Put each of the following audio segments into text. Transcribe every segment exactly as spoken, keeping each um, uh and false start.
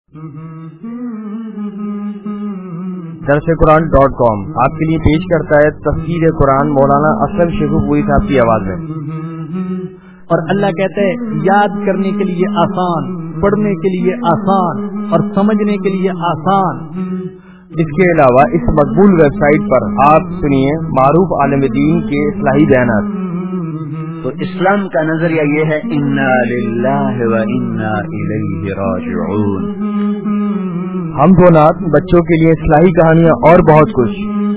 درس قرآن dot com آپ کے لیے پیش کرتا ہے تفسیر قرآن مولانا اسلم شیخوپوری صاحب کی آواز میں. اور اللہ کہتا ہے یاد کرنے کے لیے آسان، پڑھنے کے لیے آسان اور سمجھنے کے لیے آسان. اس کے علاوہ اس مقبول ویب سائٹ پر آپ سنیے معروف عالم دین کے اصلاحی بیانات. تو اسلام کا نظریہ یہ ہے انا للہ و انا الیہ راجعون. ہم دو نات بچوں کے لیے اصلاحی کہانیاں اور بہت کچھ.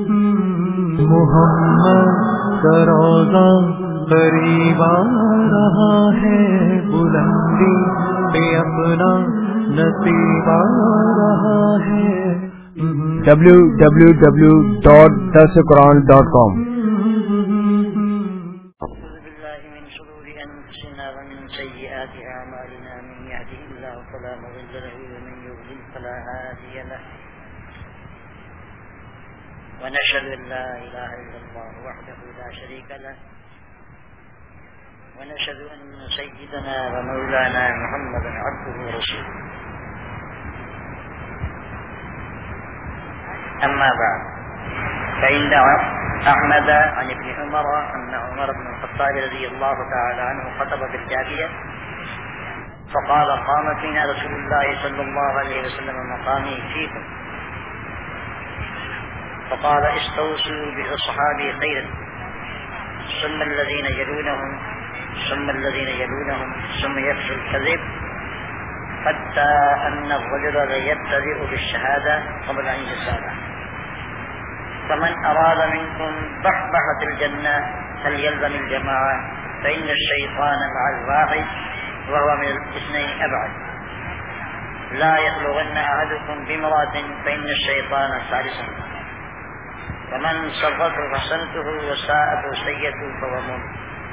محمد کا روضہ قریب آ رہا ہے، بلندی پہ اپنا نصیب آ رہا ہے. ڈبلو ڈبلو ڈبلو ڈاٹ درس قرآن ڈاٹ کام. سيئات أعمالنا من يهده الله فلا مضل له ومن يضلل فلا هادي له ونشهد أن لا إله إلا الله وحده لا شريك له ونشهد أن سيدنا ومولانا محمدا عبده ورسوله. أما بعد فإن أحمد عن ابن عمر أن عمر بن الخطاب رضي الله تعالى عنه خطب بالجابية فقال قام فينا رسول الله صلى الله عليه وسلم مقامي فيكم فقال استوصوا بأصحابي خيرا ثم الذين يلونهم ثم الذين يلونهم ثم يفشو الكذب حتى أن الرجل يبتدئ بالشهادة قبل أن يسأله فمن أراد منكم بحبحة الجنة فليلزم الجماعة فإن الشيطان مع الواحد وهو من الاثنين أبعد لا يخلغن أحدكم بامرأة فإن الشيطان ثالثهما ومن سرته حسنته وساءته سيئته فهو مؤمن.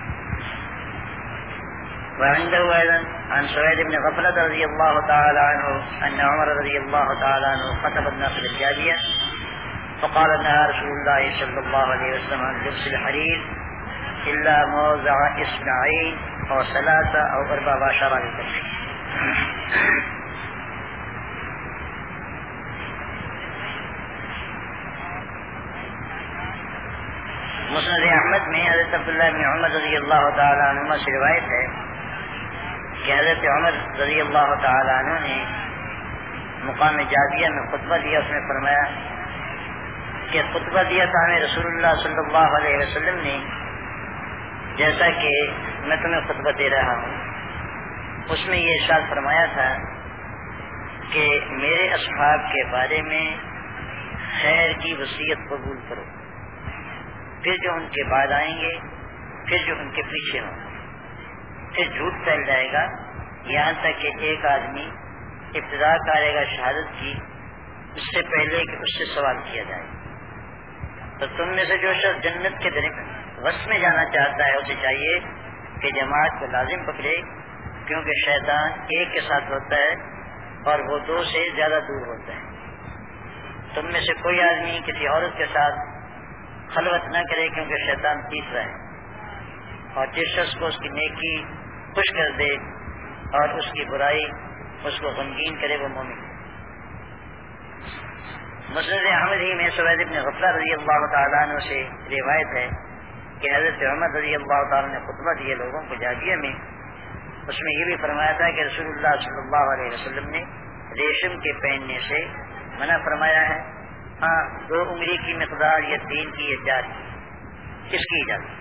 وعنده أيضا عن سعيد بن غفلة رضي الله تعالى عنه أن عمر رضي الله تعالى عنه خطب الناس بالجابية فقال نهى رسول الله صلى الله عليه وسلم عن لبس الحرير إلا موضع إصبعين أو ثلاثة أو أربع عشر بالكف. مسند احمد میں حضرت عبداللہ بن عمر رضی اللہ تعالی عنہ سے روایت ہے کہ حضرت عمر رضی اللہ تعالی عنہ نے مقام جابیہ میں خطبہ دیا. اس میں فرمایا کہ خطبہ دیا تھا ہمیں رسول اللہ صلی اللہ علیہ وسلم نے جیسا کہ میں تمہیں خطبہ دے رہا ہوں. اس میں یہ ارشاد فرمایا تھا کہ میرے اصحاب کے بارے میں خیر کی وصیت قبول کرو، پھر جو ان کے بعد آئیں گے، پھر جو ان کے پیچھے ہوں، پھر جھوٹ پھیل جائے گا یہاں تک کہ ایک آدمی ابتدا کرے گا شہادت کی اس سے پہلے کہ اس سے سوال کیا جائے. تو تم میں سے جو شخص جنت کے وس میں جانا چاہتا ہے اسے چاہیے کہ جماعت کو لازم پکڑے، کیونکہ شیطان ایک کے ساتھ ہوتا ہے اور وہ دو سے زیادہ دور ہوتا ہے. تم میں سے کوئی آدمی کسی عورت کے ساتھ خلوت نہ کرے کیونکہ شیطان تیسرا ہے، اور جس شخص کو اس کی نیکی خوش کر دے اور اس کی برائی اس کو غمگین کرے وہ مومن. مسند احمد ہی میں سعید بن غفلہ رضی اللہ تعالیٰ عنہ سے روایت ہے کہ حضرت عمر رضی اللہ تعالیٰ نے خطبہ دیے لوگوں کو جابیہ میں. اس میں یہ بھی فرمایا تھا کہ رسول اللہ صلی اللہ علیہ وسلم نے ریشم کے پہننے سے منع فرمایا ہے. ہاں دو انگلی کی مقدار یا تین کی یا چار کی کس کی اجازت.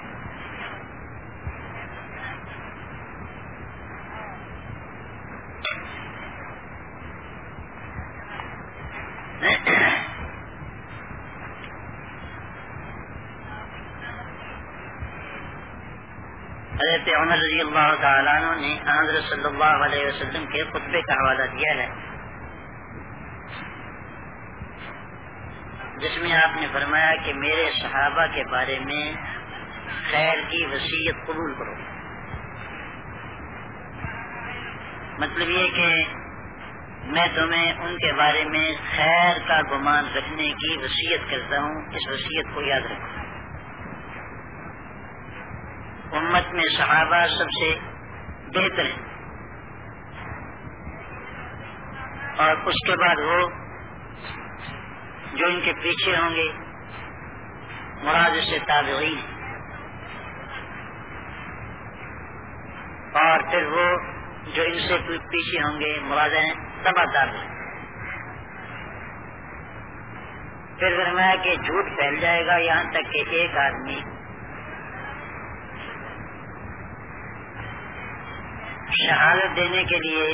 حضرت عمر رضی اللہ تعالیٰ عنہ نے حضرت صلی اللہ علیہ وسلم کے خطبے کا حوالہ دیا ہے جس میں آپ نے فرمایا کہ میرے صحابہ کے بارے میں خیر کی وصیت قبول کرو. مطلب یہ کہ میں تمہیں ان کے بارے میں خیر کا گمان رکھنے کی وصیت کرتا ہوں، اس وصیت کو یاد رکھو. امت میں صحابہ سب سے بہتر ہیں، اور اس کے بعد وہ جو ان کے پیچھے ہوں گے مراد سے تابعین، اور پھر وہ جو ان سے پیچھے ہوں گے مراد ہیں تبع تابعین۔ پھر فرمایا کہ جھوٹ پھیل جائے گا یہاں تک کہ ایک آدمی شہادت دینے کے لیے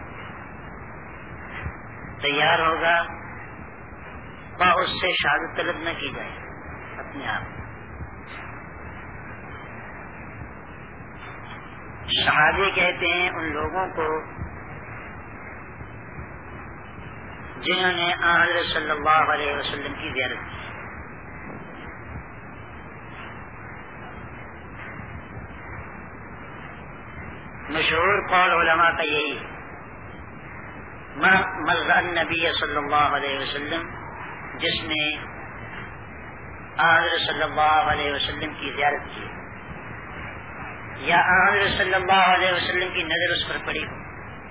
تیار ہوگا اور اس سے شہادت طلب نہ کی جائے اپنے آپ۔ صحابی کہتے ہیں ان لوگوں کو جنہوں نے حضرت صلی اللہ علیہ وسلم کی زیارت کی۔ مشہور قول علماء کا یہی مر النبی صلی اللہ علیہ وسلم، جس نے حضرت صلی اللہ علیہ وسلم کی زیارت کی یا حضرت صلی اللہ علیہ وسلم کی نظر اس پر پڑی ہو،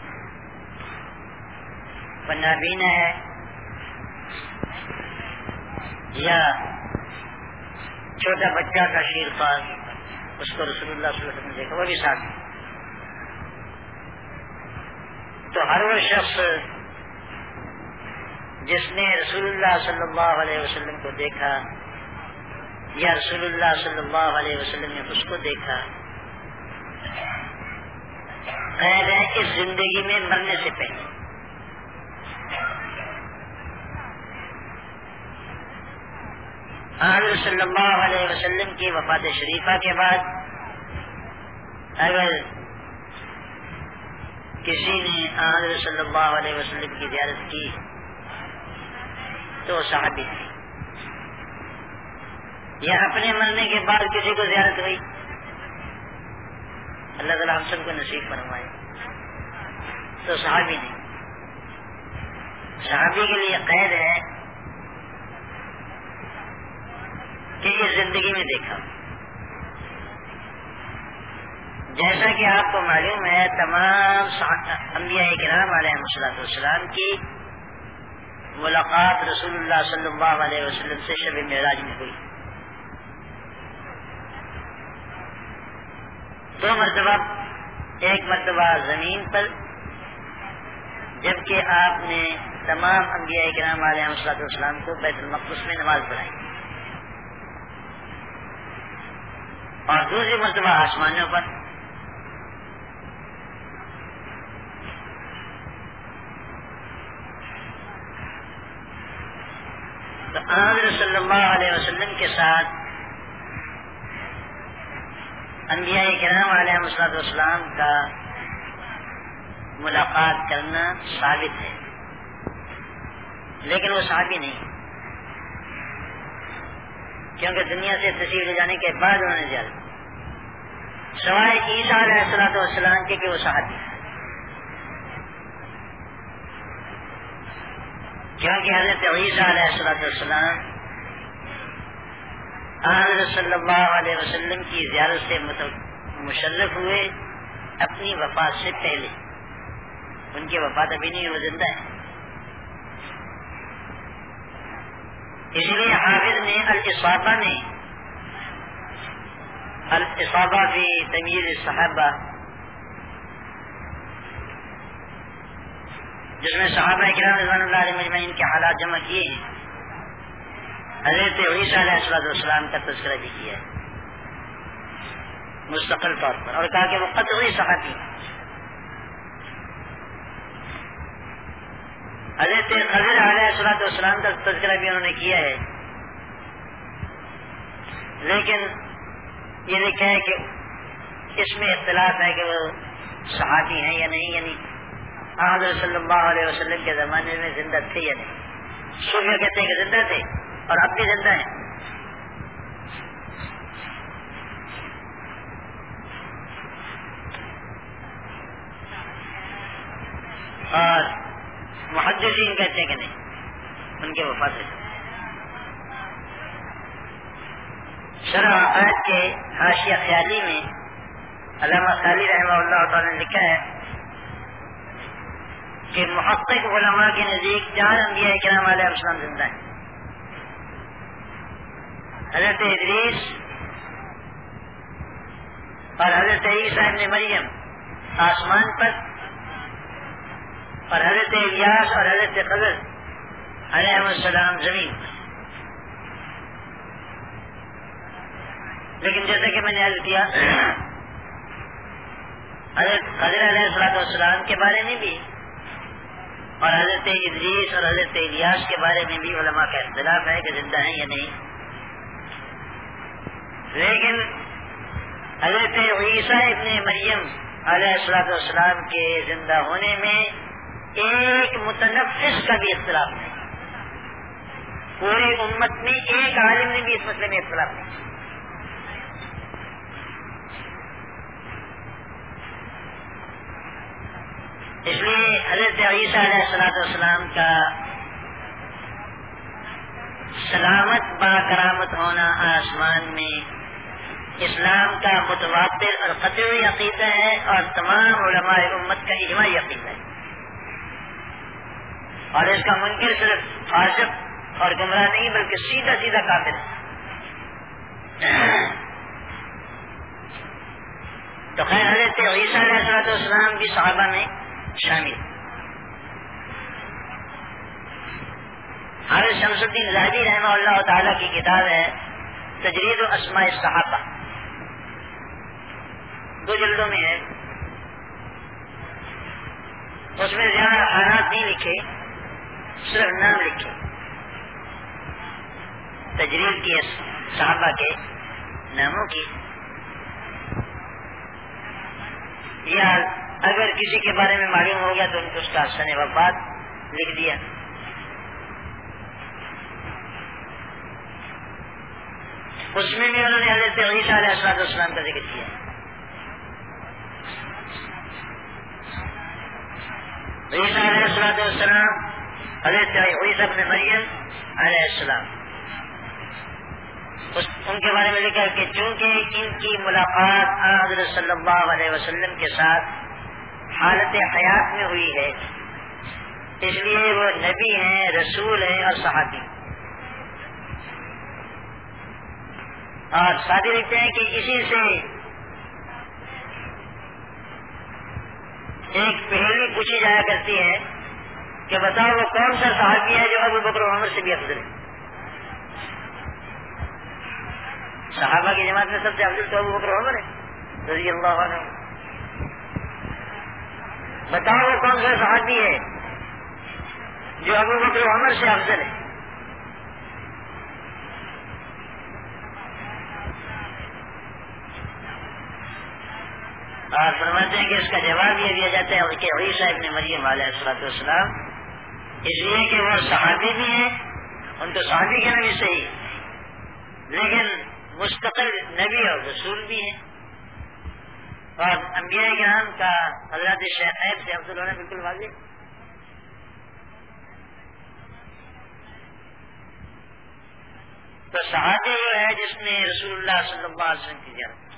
نابینا ہے یا چھوٹا بچہ کا شیر خاص، اس کو رسول اللہ صلی اللہ علیہ وسلم نے دیکھا، وہ بھی ساتھ۔ تو ہر وہ شخص جس نے رسول اللہ صلی اللہ علیہ وسلم کو دیکھا یا رسول اللہ صلی اللہ علیہ وسلم نے اس کو دیکھا، قید ہے اس زندگی میں مرنے سے پہلے۔ حضرت صلی اللہ علیہ وسلم کی وفات شریفہ کے بعد اگر کسی نے حضرت صلی اللہ علیہ وسلم کی زیارت کی تو صحابی تھی، یا اپنے مرنے کے بعد کسی کو زیارت ہوئی، اللہ تعالیٰ ہم سب کو نصیب فرمائے، تو صحابی نہیں۔ صحابی کے لیے قید ہے کہ یہ زندگی میں دیکھا، جیسا کہ آپ کو معلوم ہے تمام انبیاء کرام علیہ السلام کی ملاقات رسول اللہ صلی اللہ علیہ وسلم سے شب معراج میں ہوئی۔ دو مرتبہ، ایک مرتبہ زمین پر جبکہ آپ نے تمام انبیاء کرام علیہ السلام کو بیت المقدس میں نماز پڑھائی، اور دوسری مرتبہ آسمانوں پر۔ تو حضرت صلی اللہ علیہ وسلم کے ساتھ انبیاء کرام علیہ السلام کا ملاقات کرنا ثابت ہے، لیکن وہ صحابی نہیں، کیونکہ دنیا سے تشریف لے جانے کے بعد انہوں نے جانا سوائے عیسیٰ علیہ الصلوۃ والسلام کے کہ وہ صحابی، کیونکہ حضرت عیسیٰ علیہ الصلوۃ والسلام حضرت صلی اللہ علیہ وسلم کی زیارت سے مشرف ہوئے اپنی وفات سے پہلے، ان کی وفات ابھی نہیں، وہ زندہ ہے۔ اس لیے حافظ نے الاصابہ نے الاصابہ فی تمییز الصحابہ، جس میں صحابہ کرام رضوان اللہ علیہ مجمعین کے حالات جمع کیے ہیں، حضرت عیسیٰ علیہ السلام کا تذکرہ بھی کیا ہے مستقل طور پر، اور کہا کہ وہ قطعی صحابی۔ حضرت خضر علیہ السلام کا تذکرہ بھی انہوں نے کیا ہے، لیکن یہ لکھا ہے کہ اس میں اختلاف ہے کہ وہ صحابی ہیں یا نہیں، یعنی حضرت صلی اللہ علیہ وسلم کے زمانے میں زندہ تھے یا نہیں۔ صوفیہ کہتے ہیں کہ زندہ تھے اور اب بھی زندہ ہیں۔ اور محدثین کہتے ہیں کہ نہیں، ان کے وفات ہے۔ شرح عقائد کے حاشیہ خیالی میں علامہ خیالی رحمہ اللہ تعالی نے لکھا ہے کہ محقق علماء کے نزدیک چار انبیاء کرام علیہ السلام زندہ ہیں. حضرت ادریس اور حضرت عیسیٰ ابن مریم آسمان پر، اور حضرت الیاس اور حضرت خضر علیہ السلام زمین پر. لیکن جیسا کہ میں نے عرض کیا حضرت خضر علیہ السلام کے بارے میں بھی اور حضرت ادریس اور حضرت الیاس کے بارے میں بھی علماء کا اختلاف ہے کہ زندہ ہیں یا نہیں. لیکن حضرت عیسیٰ ابن مریم علیہ السلام کے زندہ ہونے میں ایک متنفس کا بھی اختلاف نہیں. پوری امت میں ایک عالم نے بھی اس مسئلے میں اختلاف نہیں. اس لیے حضرت عیسیٰ علیہ السلام کا سلامت با کرامت ہونا آسمان میں اسلام کا متواتر اور قطعی عقیدہ ہے، اور تمام علماء امت کا اجماعی عقیدہ ہے. اور اس کا منکر صرف فاسق اور گمراہ نہیں بلکہ سیدھا سیدھا کافر ہے. تو خیر حضرت عیسیٰ علیہ السلام بھی صحابہ میں شامل. حضرت شمس الدین ذہبی رحمہ اللہ تعالیٰ کی کتاب ہے تجرید اسماء الصحابہ، دو جلدوں میں ہے. اس میں زیادہ حالات نہیں لکھے، صرف نام لکھے تجرید کی صحابہ کے ناموں کی. یا اگر کسی کے بارے میں معلوم ہو گیا تو ان کو اس کا سن وفات لکھ دیا. اس میں بھی انہوں نے حضرت عیسیٰ علیہ السلام کا ذکر کیا. عیسیٰ علیہ السلام، حضرت عیسیٰ ابن مریم علیہ السلام، ان کے بارے میں لکھا کہ چونکہ ان کی ملاقات حضرت صلی اللہ علیہ وسلم کے ساتھ حالت حیات میں ہوئی ہے، اس لیے وہ نبی ہیں، رسول ہیں اور صحابی. اور ساتھ ہی لکھتے ہیں کہ اسی سے ایک پہلی پوچھی جایا کرتی ہے کہ بتاؤ وہ کون سا صحابی ہے جو ابو بکر و عمر سے بھی افضل ہے. صحابہ کی جماعت میں سب سے افضل تو ابو بکر و عمر ہے رضی اللہ عنہ. بتاؤ وہ کون سا صحابی ہے جو ابو بکر و عمر سے افضل ہے. اور فرماتے ہیں کہ اس کا جواب یہ دیا جاتا ہے کہ عیسیٰ ابن مریم علیہ السلام اس لیے کہ وہ صحابی بھی ہیں، ان تو صحابی کے نام سے ہی، لیکن مستقل نبی اور رسول بھی ہیں. اور انبیاء کرام کا حضرت شیخین سے افضل ہونا بالکل واضح. تو صحابی وہ ہے جس نے رسول اللہ صلی اللہ علیہ وسلم کی زیارت کی،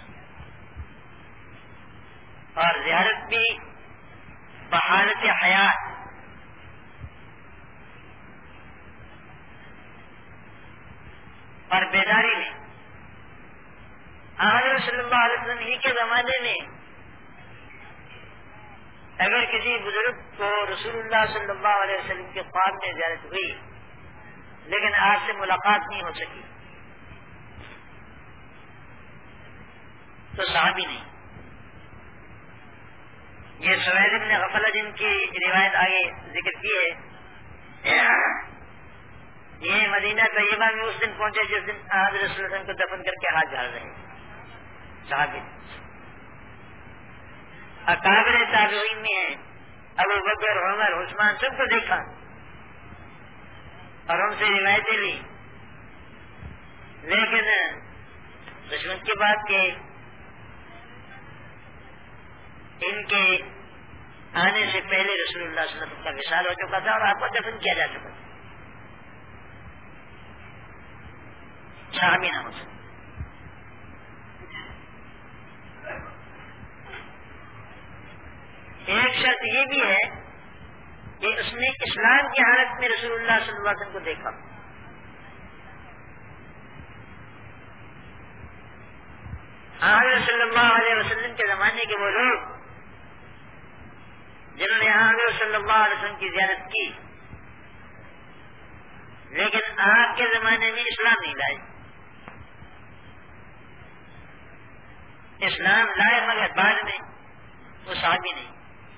اور زیارت بھی بحالت حیات. اور بیداری میں حضرت صلی اللہ علیہ وسلم ہی کے زمانے میں اگر کسی بزرگ کو رسول اللہ صلی اللہ علیہ وسلم کے خواب میں زیارت ہوئی لیکن آپ سے ملاقات نہیں ہو سکی تو صحابی نہیں. یہ سوید بن غفلہ جن کی روایت آگے ذکر کی ہے، یہ مدینہ طیبہ میں اس دن پہنچے جس دن حضرت رسول اللہ کو دفن کر کے ہاتھ جھاڑ رہے صحابی. اکابر تابعین میں ہیں، ابو بکر، عمر، عثمان، سب کو دیکھا اور ان سے روایتیں لی، لیکن دشمن کی بات کہ ان کے آنے سے پہلے رسول اللہ صلی اللہ علیہ وسلم کا وصال ہو چکا تھا اور آپ کو دفن کیا جا چکا تھا. صحابی نہ ہو سکتا. ایک شرط یہ بھی ہے کہ اس نے اسلام کی حالت میں رسول اللہ صلی اللہ علیہ وسلم کو دیکھا. حضرت صلی اللہ علیہ وسلم کے زمانے کے وہ لوگ جنہوں نے حضرت صلی اللہ علیہ وسلم کی زیارت کی، لیکن آپ کے زمانے میں اسلام نہیں لائے. اسلام لائے مگر بعد میں، وہ صحابی نہیں.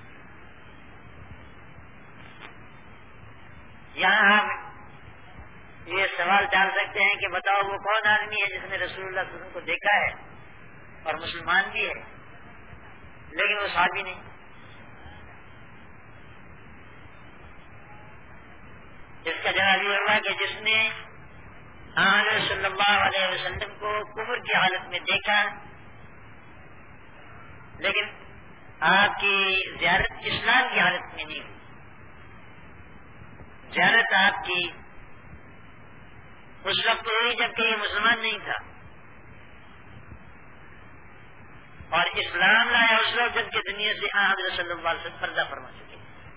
یہاں آپ یہ سوال ڈال سکتے ہیں کہ بتاؤ وہ کون آدمی ہے جس نے رسول اللہ صلی اللہ علیہ وسلم کو دیکھا ہے اور مسلمان بھی ہے لیکن وہ صحابی نہیں. اس کا جواب یہ ہوگا کہ جس نے حضرت صلی اللہ علیہ وسلم کو کفر کی حالت میں دیکھا لیکن آپ کی زیارت اسلام کی حالت میں نہیں ہوئی. زیارت آپ کی اس وقت ہوئی جبکہ یہ مسلمان نہیں تھا، اور اسلام لایا اس وقت جبکہ دنیا سے حضرت صلی اللہ علیہ وسلم پردہ فرما چکے.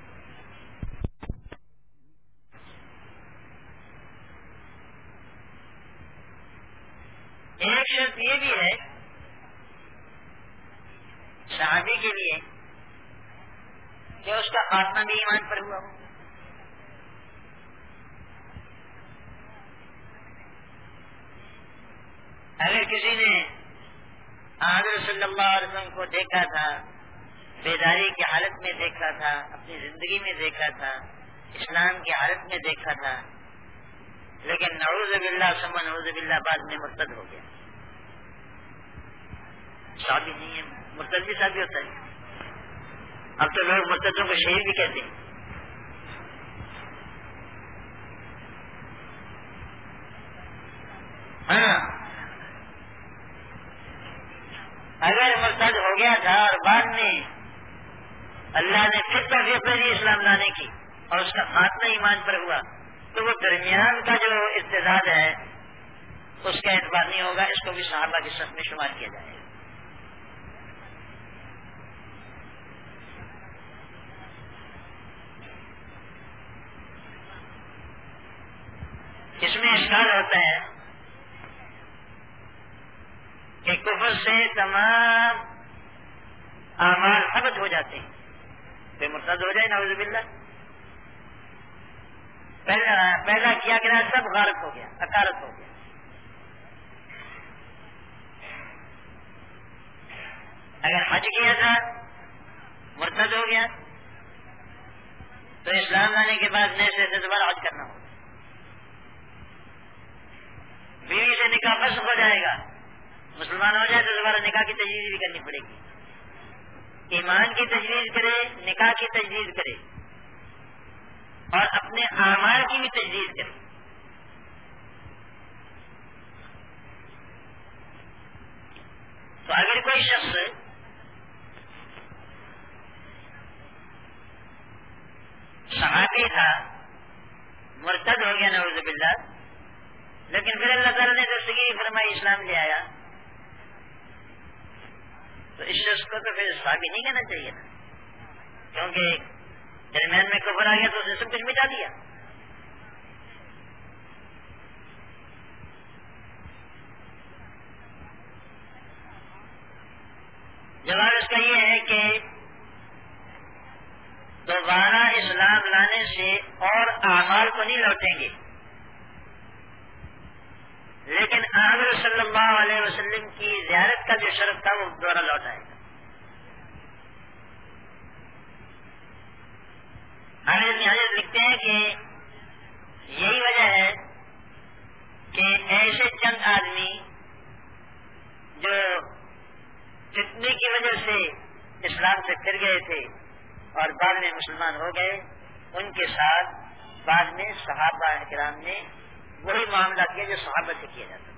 ایک شرط یہ بھی ہے صحابی کے لیے کہ اس کا خاتمہ بھی ایمان پر ہوا ہو. اگر کسی نے حضرت صلی اللہ علیہ وسلم کو دیکھا تھا، بیداری کی حالت میں دیکھا تھا، اپنی زندگی میں دیکھا تھا، اسلام کی حالت میں دیکھا تھا، لیکن نعوذ باللہ ثم نعوذ باللہ بعد میں مرتد ہو گیا، صحابی نہیں ہے. مرتد بھی صحابی ہوتا ہے. اب تو لوگ مرتدوں کو شہید بھی کہتے ہیں. ہاں، اگر مرتد ہو گیا تھا اور بعد میں اللہ نے پھر توفیق دی اسلام لانے کی اور اس کا خاتمہ ایمان پر ہوا تو وہ درمیان کا جو ارتداد ہے اس کا اعتبار نہیں ہوگا، اس کو بھی صحابہ کی صف میں شمار کیا جائے گا. اس میں اشکال ہوتا ہے کہ کفر سے تمام اعمال ثابت ہو جاتے ہیں، بے مرتد ہو جائے نعوذ باللہ. پہلا پہلا کیا گیا سب غارت ہو گیا، اکارت ہو گیا. اگر حج کیا تھا مرتد ہو گیا تو اسلام لانے کے بعد نئے سے دوبارہ حج کرنا ہوگا. بیوی سے نکاح فسخ ہو جائے گا، مسلمان ہو جائے تو دوبارہ نکاح کی تجدید بھی کرنی پڑے گی. ایمان کی تجدید کرے، نکاح کی تجدید کرے اور اپنے اعمال کی بھی تجدید کرے. تو اگر کوئی شخص صحابی تھا، مرتد ہو گیا نعوذ باللہ، لیکن پھر اللہ تعالیٰ نے دستگیری فرمائی، اسلام لے آیا، تو اس شخص کو تو پھر صحابی نہیں کہنا چاہیے نا، کیونکہ درمیان میں کفر آ گیا تو اس نے سب کچھ مٹا دیا. جواب اس کا یہ ہے کہ دوبارہ اسلام لانے سے اور اعمال کو نہیں لوٹیں گے، لیکن حضرت صلی اللہ علیہ وسلم کی زیارت کا جو شرف تھا وہ دوبارہ لوٹ آئے گا. حضرت لکھتے ہیں کہ یہی وجہ ہے کہ ایسے چند آدمی جو فتنے کی وجہ سے اسلام سے پھر گئے تھے اور بعد میں مسلمان ہو گئے، ان کے ساتھ بعد میں صحابہ کرام نے وہی معاملہ کیا جو صحابہ سے کیا جاتا.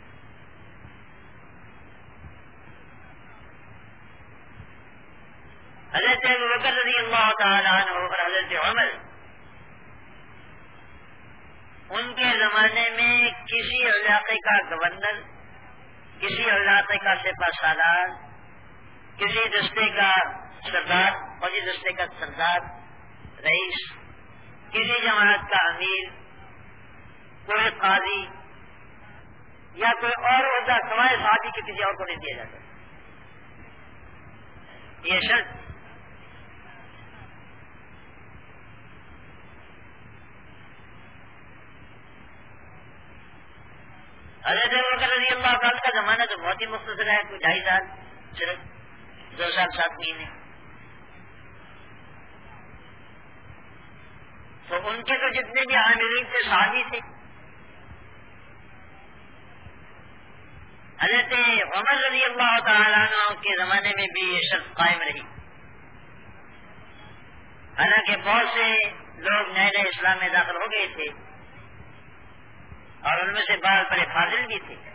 حضرت ابوبکر رضی اللہ تعالیٰ عنہ اور حضرت عمر، ان کے زمانے میں کسی علاقے کا گورنر، کسی علاقے کا سپہ سالار، کسی دستے کا سردار، فوجی دستے کا سردار، رئیس کسی جماعت کا امیر، کوئی قاضی یا کوئی اور عہدہ سوائے صحابی کے کسی اور کو نہیں دیا جاتا. یہ شرط حضرت ابوبکر رضی اللہ تعالیٰ کا زمانہ تو بہت ہی مختصر ہے، کوئی ڈھائی سال، صرف دو سال سات مہینے. تو ان کے تو جتنے بھی عاملین تھے صحابی تھے. حضرت عمر رضی اللہ تعالیٰ عنہ کے زمانے میں بھی یہ شرط قائم رہی. حالانکہ بہت سے لوگ نئے نئے اسلام میں داخل ہو گئے تھے اور ان میں سے بعض بڑے فاضل بھی تھے،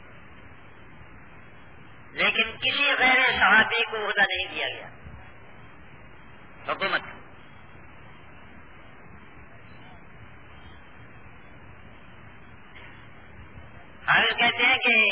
لیکن کسی غیر صحابی کو عہدہ نہیں دیا گیا حکومت. حضرت کہتے ہیں کہ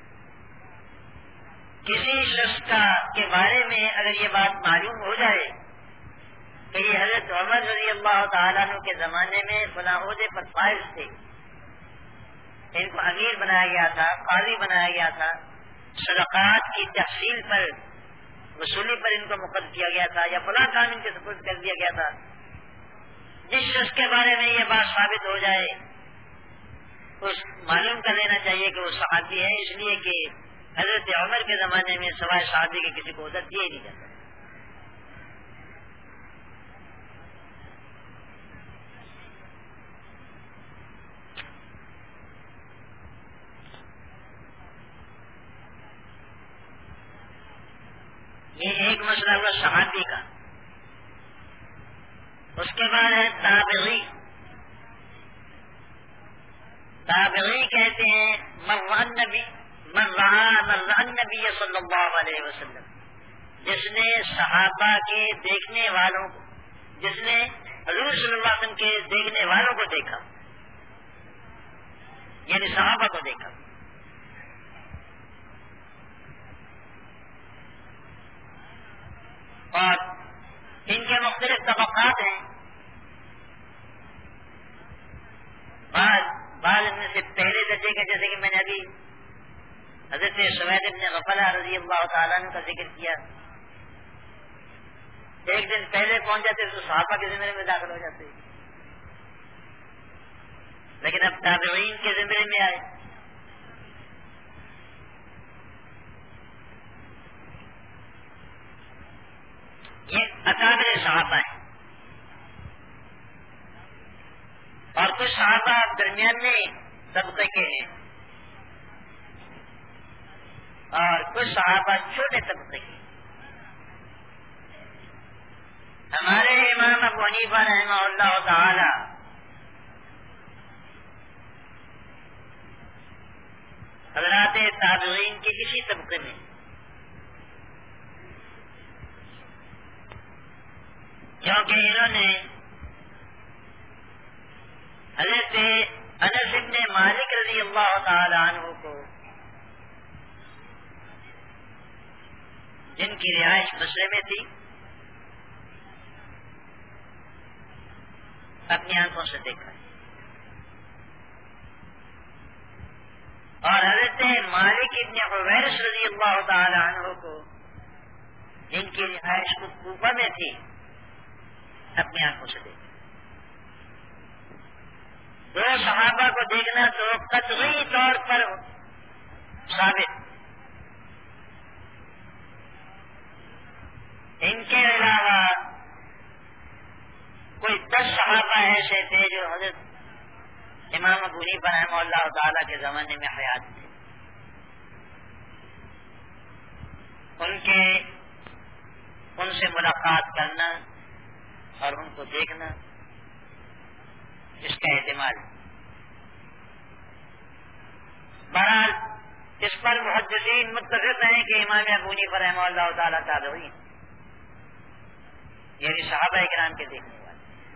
کسی شخص کا کے بارے میں اگر یہ بات معلوم ہو جائے کہ یہ حضرت عمر رضی اللہ تعالیٰ عنہ کے زمانے میں فلاں عہدے پر فائز تھے، ان کو امیر بنایا گیا تھا، قاضی بنایا گیا تھا، صدقات کی تحصیل پر وصولی پر ان کو مقرر کیا گیا تھا، یا فلاں کام ان کے سپرد کر دیا گیا تھا، جس شخص کے بارے میں یہ بات ثابت ہو جائے اس معلوم کر لینا چاہیے کہ وہ صحابی ہے، اس لیے کہ حضرت عمر کے زمانے میں سوائے صحابی کے کسی کو عہدہ دیا ہی نہیں جاتا. یہ ایک مسئلہ ہوا صحابی کا. اس کے بعد ہے تابعی. تابعی کہتے ہیں من رأى النبی من رأى من رأى النبی صلی اللہ علیہ وسلم، جس نے صحابہ کے دیکھنے والوں کو، جس نے حضور صلی اللہ علیہ وسلم کے دیکھنے والوں کو دیکھا، یعنی صحابہ کو دیکھا. اور ان کے مختلف طبقات ہیں. بعض بعض ان میں سے پہلے درجے کے، جیسے کہ میں نے ابھی حضرت سوید بن غفلہ رضی اللہ تعالیٰ عنہ کا ذکر کیا، ایک دن پہلے پہنچ جاتے تو صحابہ کے زمرے میں داخل ہو جاتے، لیکن اب تابعین کے زمرے میں آئے. یہ اکابر صحابہ ہیں. اور کچھ صحابہ درمیانے طبقے کے ہیں اور کچھ صحابہ چھوٹے طبقے کے. ہمارے امام ابو حنیفہ رحمہ اللہ تعالی حضرات تابعین کے کسی طبقے میں، کیونکہ انہوں نے حضرت انس بن مالک رضی اللہ تعالی عنہ کو، جن کی رہائش بصرے میں تھی، اپنی آنکھوں سے دیکھا، اور حضرت مالک ابن حویرث رضی اللہ تعالی عنہ کو، جن کی رہائش کوفہ میں تھی، اپنی آنکھوں سے دیکھا. دو صحابہ کو دیکھنا تو قطعی طور پر ثابت. ان کے علاوہ کوئی دس صحابہ ایسے تھے جو حضرت امام ابو حنیفہ رحمہ اللہ تعالی کے زمانے میں حیات تھے. ان کے ان سے ملاقات کرنا اور ان کو دیکھنا، اس کا احتمال. بہرحال اس پر محدثین متفق ہیں کہ امام ابو حنیفہ رحمہ اللہ تعالیٰ تابعی، یعنی صحابہ کرام کے دیکھنے والے.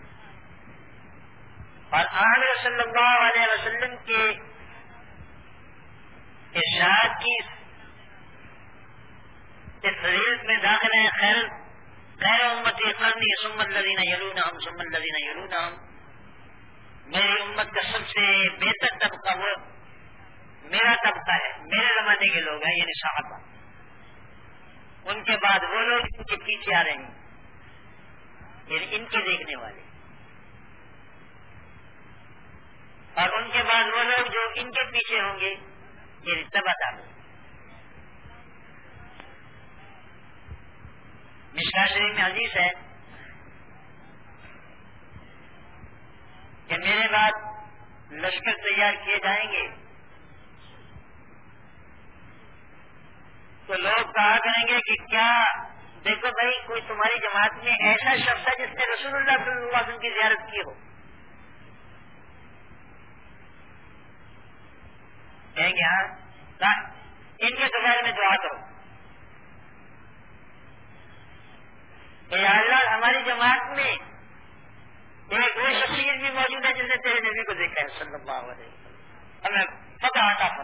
اور آمر صلی اللہ علیہ وسلم کے ارشاد کی فضیلت میں داخل ہے خیر خیر امتی قرنی ثم الذین یلونہم ثم الذین یلونہم امت کا سب سے بہتر طبقہ وہ میرا طبقہ ہے، میرے زمانے کے لوگ ہیں، یعنی صحابہ. ان کے بعد وہ لوگ ان کے پیچھے آ رہے ہیں، یعنی ان کے دیکھنے والے، اور ان کے بعد وہ لوگ جو ان کے پیچھے ہوں گے، یعنی تبع تابع. مشکاہ شریف میں حدیث ہے کہ میرے بعد لشکر تیار کیے جائیں گے تو لوگ کہا کریں گے کہ کیا دیکھو بھائی کوئی تمہاری جماعت میں ایسا شخص ہے جس نے رسول اللہ صلی اللہ علیہ وسلم کی زیارت کی ہو. کہیں گے ہاں، ان کے بغیر میں دعا کرو کہ یا اللہ ہماری جماعت میں ایک وہ شخصیت بھی موجود ہے جس نے تیرے نبی کو دیکھا ہے صلی اللہ علیہ وسلم، ہمیں فتح عطا فرما.